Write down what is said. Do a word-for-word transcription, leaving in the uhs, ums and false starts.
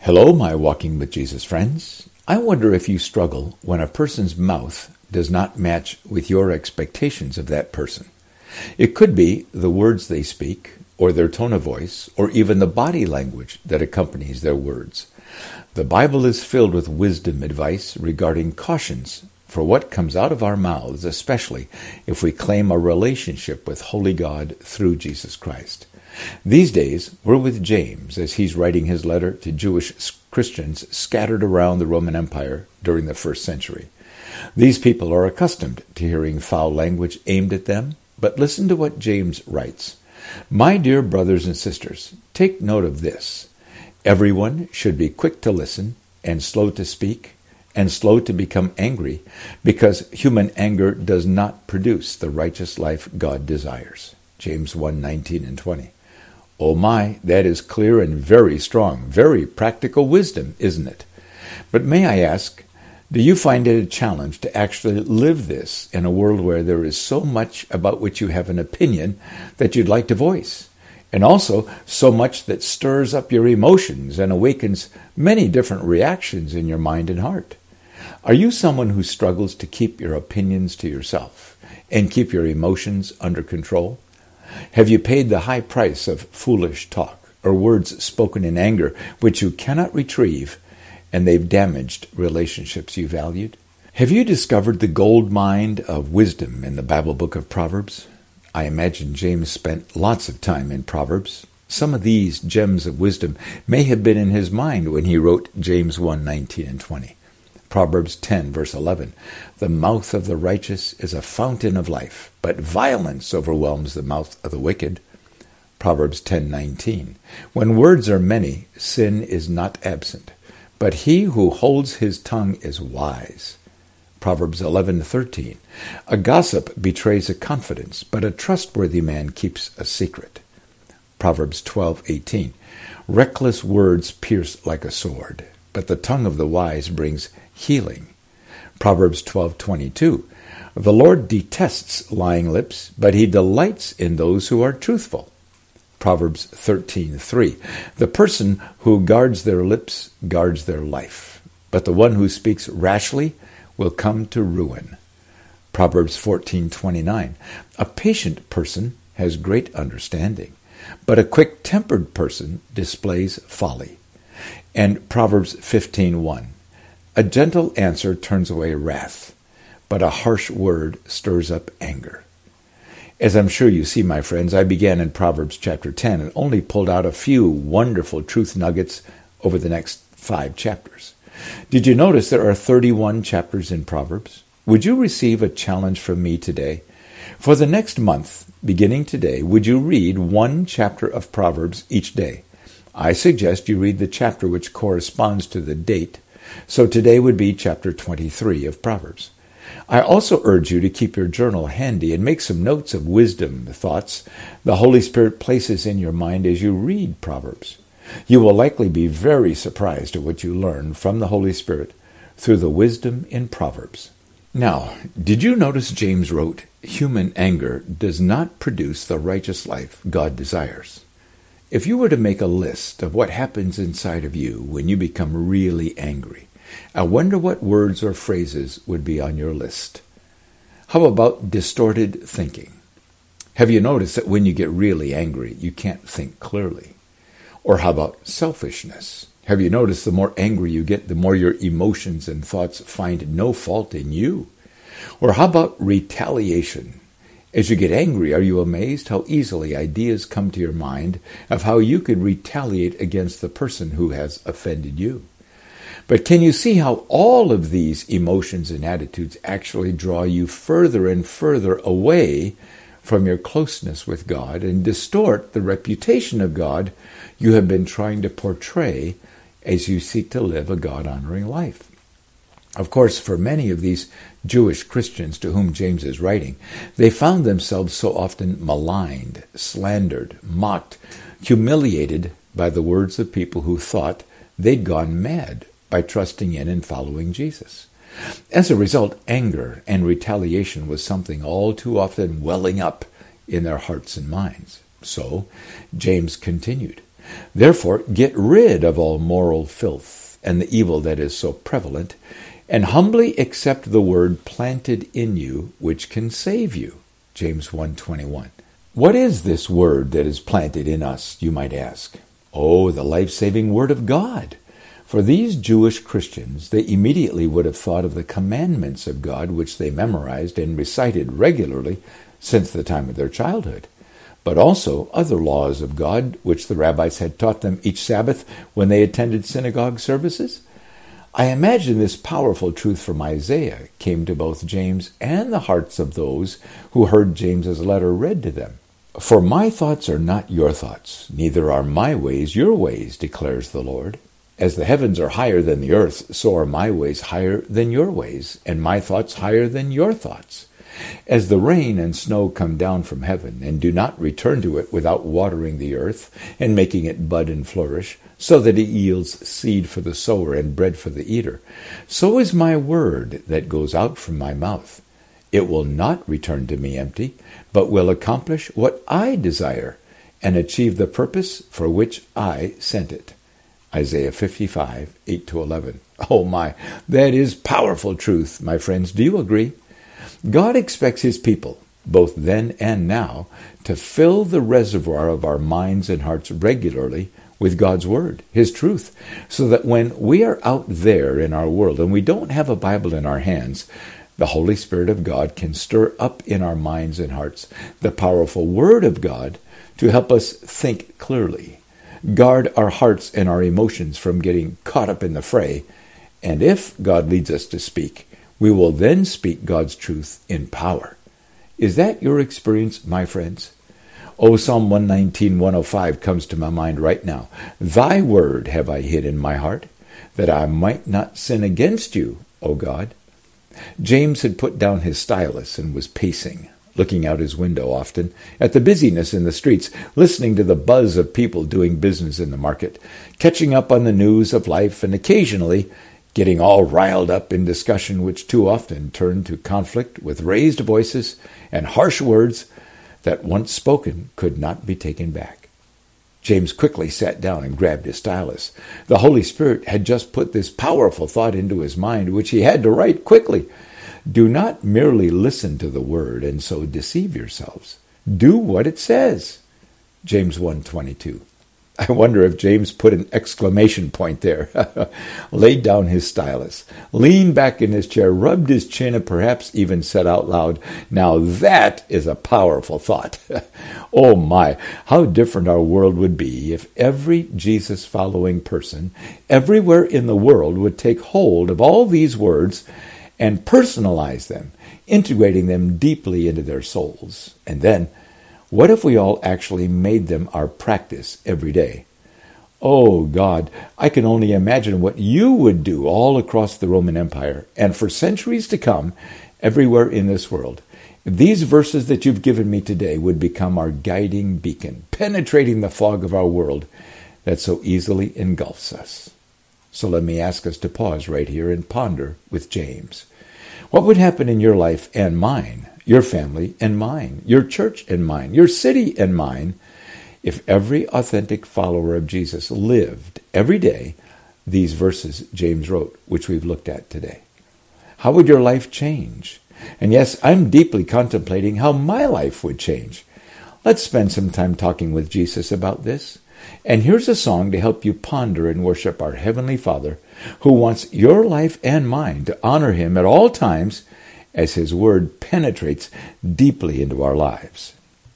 Hello, my Walking with Jesus friends. I wonder if you struggle when a person's mouth does not match with your expectations of that person. It could be the words they speak, or their tone of voice, or even the body language that accompanies their words. The Bible is filled with wisdom advice regarding cautions for what comes out of our mouths, especially if we claim a relationship with Holy God through Jesus Christ. These days, we're with James as he's writing his letter to Jewish Christians scattered around the Roman Empire during the first century. These people are accustomed to hearing foul language aimed at them, but listen to what James writes. My dear brothers and sisters, take note of this. Everyone should be quick to listen and slow to speak and slow to become angry, because human anger does not produce the righteous life God desires. James one nineteen and twenty. Oh my, that is clear and very strong, very practical wisdom, isn't it? But may I ask, do you find it a challenge to actually live this in a world where there is so much about which you have an opinion that you'd like to voice, and also so much that stirs up your emotions and awakens many different reactions in your mind and heart? Are you someone who struggles to keep your opinions to yourself and keep your emotions under control? Have you paid the high price of foolish talk or words spoken in anger which you cannot retrieve, and they've damaged relationships you valued? Have you discovered the gold mine of wisdom in the Bible book of Proverbs? I imagine James spent lots of time in Proverbs. Some of these gems of wisdom may have been in his mind when he wrote James one nineteen and twenty. Proverbs ten, verse eleven, the mouth of the righteous is a fountain of life, but violence overwhelms the mouth of the wicked. Proverbs ten nineteen, when words are many, sin is not absent, but he who holds his tongue is wise. Proverbs eleven thirteen, a gossip betrays a confidence, but a trustworthy man keeps a secret. Proverbs twelve eighteen, reckless words pierce like a sword, but the tongue of the wise brings healing. Proverbs twelve twenty-two, the Lord detests lying lips, but he delights in those who are truthful. Proverbs thirteen three, the person who guards their lips guards their life, but the one who speaks rashly will come to ruin. Proverbs fourteen twenty-nine, a patient person has great understanding, but a quick-tempered person displays folly. And Proverbs fifteen one, a gentle answer turns away wrath, but a harsh word stirs up anger. As I'm sure you see, my friends, I began in Proverbs chapter ten and only pulled out a few wonderful truth nuggets over the next five chapters. Did you notice there are thirty-one chapters in Proverbs? Would you receive a challenge from me today? For the next month, beginning today, would you read one chapter of Proverbs each day? I suggest you read the chapter which corresponds to the date, so today would be chapter twenty-three of Proverbs. I also urge you to keep your journal handy and make some notes of wisdom, the thoughts the Holy Spirit places in your mind as you read Proverbs. You will likely be very surprised at what you learn from the Holy Spirit through the wisdom in Proverbs. Now, did you notice James wrote, human anger does not produce the righteous life God desires? If you were to make a list of what happens inside of you when you become really angry, I wonder what words or phrases would be on your list. How about distorted thinking? Have you noticed that when you get really angry, you can't think clearly? Or how about selfishness? Have you noticed the more angry you get, the more your emotions and thoughts find no fault in you? Or how about retaliation? As you get angry, are you amazed how easily ideas come to your mind of how you could retaliate against the person who has offended you? But can you see how all of these emotions and attitudes actually draw you further and further away from your closeness with God and distort the reputation of God you have been trying to portray as you seek to live a God-honoring life? Of course, for many of these Jewish Christians to whom James is writing, they found themselves so often maligned, slandered, mocked, humiliated by the words of people who thought they'd gone mad by trusting in and following Jesus. As a result, anger and retaliation was something all too often welling up in their hearts and minds. So, James continued, Therefore, get rid of all moral filth and the evil that is so prevalent, and humbly accept the word planted in you, which can save you. James one twenty-one. What is this word that is planted in us, you might ask? Oh, the life-saving word of God. For these Jewish Christians, they immediately would have thought of the commandments of God, which they memorized and recited regularly since the time of their childhood, but also other laws of God, which the rabbis had taught them each Sabbath when they attended synagogue services. I imagine this powerful truth from Isaiah came to both James and the hearts of those who heard James's letter read to them. For my thoughts are not your thoughts, neither are my ways your ways, declares the Lord. As the heavens are higher than the earth, so are my ways higher than your ways, and my thoughts higher than your thoughts. As the rain and snow come down from heaven, and do not return to it without watering the earth, and making it bud and flourish, so that it yields seed for the sower and bread for the eater, so is my word that goes out from my mouth. It will not return to me empty, but will accomplish what I desire, and achieve the purpose for which I sent it. Isaiah fifty-five, eight to eleven. Oh my, that is powerful truth, my friends. Do you agree? God expects his people, both then and now, to fill the reservoir of our minds and hearts regularly with God's word, his truth, so that when we are out there in our world and we don't have a Bible in our hands, the Holy Spirit of God can stir up in our minds and hearts the powerful word of God to help us think clearly, guard our hearts and our emotions from getting caught up in the fray, and if God leads us to speak, we will then speak God's truth in power. Is that your experience, my friends? Oh, Psalm one nineteen, one oh five comes to my mind right now. Thy word have I hid in my heart, that I might not sin against you, O God. James had put down his stylus and was pacing, looking out his window often at the busyness in the streets, listening to the buzz of people doing business in the market, catching up on the news of life, and occasionally getting all riled up in discussion which too often turned to conflict with raised voices and harsh words that once spoken could not be taken back. James quickly sat down and grabbed his stylus. The Holy Spirit had just put this powerful thought into his mind, which he had to write quickly. Do not merely listen to the word and so deceive yourselves. Do what it says. James one twenty-two. I wonder if James put an exclamation point there, laid down his stylus, leaned back in his chair, rubbed his chin, and perhaps even said out loud, now that is a powerful thought. Oh my, how different our world would be if every Jesus-following person everywhere in the world would take hold of all these words and personalize them, integrating them deeply into their souls. And then, what if we all actually made them our practice every day? Oh, God, I can only imagine what you would do all across the Roman Empire and for centuries to come everywhere in this world. If these verses that you've given me today would become our guiding beacon, penetrating the fog of our world that so easily engulfs us. So let me ask us to pause right here and ponder with James. What would happen in your life and mine, your family and mine, your church and mine, your city and mine, if every authentic follower of Jesus lived every day these verses James wrote, which we've looked at today? How would your life change? And yes, I'm deeply contemplating how my life would change. Let's spend some time talking with Jesus about this. And here's a song to help you ponder and worship our Heavenly Father, who wants your life and mine to honor him at all times as his word penetrates deeply into our lives.